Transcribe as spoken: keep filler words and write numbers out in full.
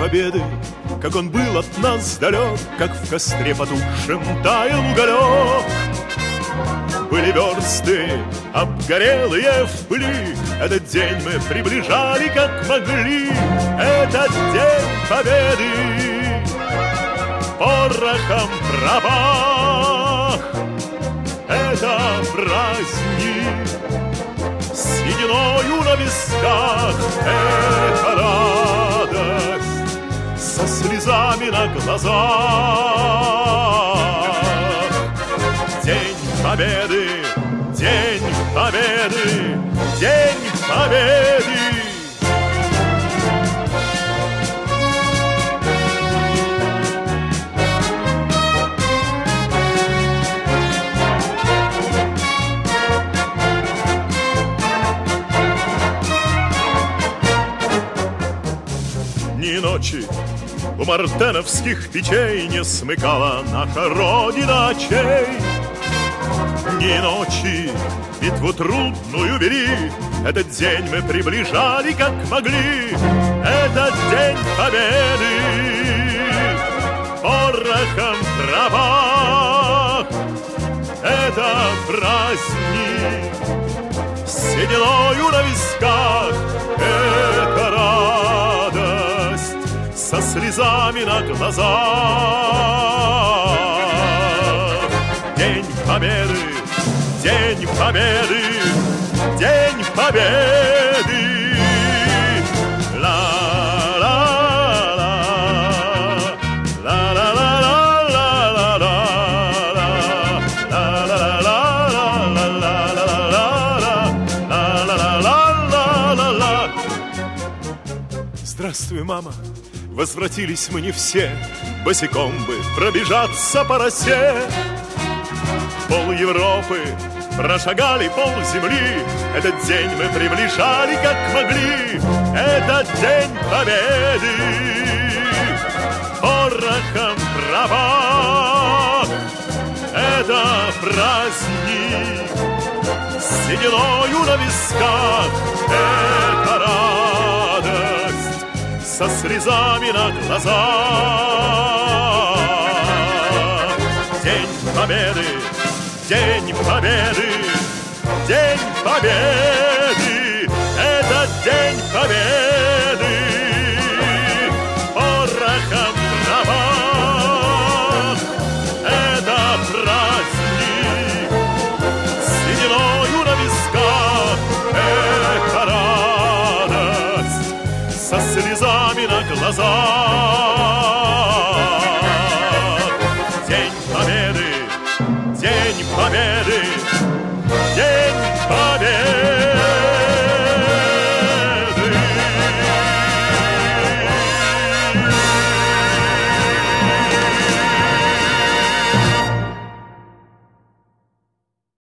победы, как он был от нас далек, как в костре потухшем таял уголек. Были версты обгорелые в пыли, этот день мы приближали как могли. Этот день победы порохом пропах. Это праздник с сединою на висках. Это радость со слезами на глазах. День победы, день победы, день победы. Ни ночи у мартеновских печей не смыкала наша Родина очей. Ни ночи битву трудную вели, этот день мы приближали как могли. Этот день победы порохом пропах. Это праздник с сединою на висках. Это радость со слезами на глазах. День победы, день победы, день победы. Здравствуй, мама, возвратились мы не все, босиком бы пробежаться по росе. Пол Европы прошагали, пол земли, этот день мы приближали как могли. Этот день победы порохом пропах. Это праздник с сединою на висках. Это радость со слезами на глазах. День победы, день победы, день победы. Это день победы порохом пропах. Это праздник с сединою на висках. Это радость со слезами на глазах.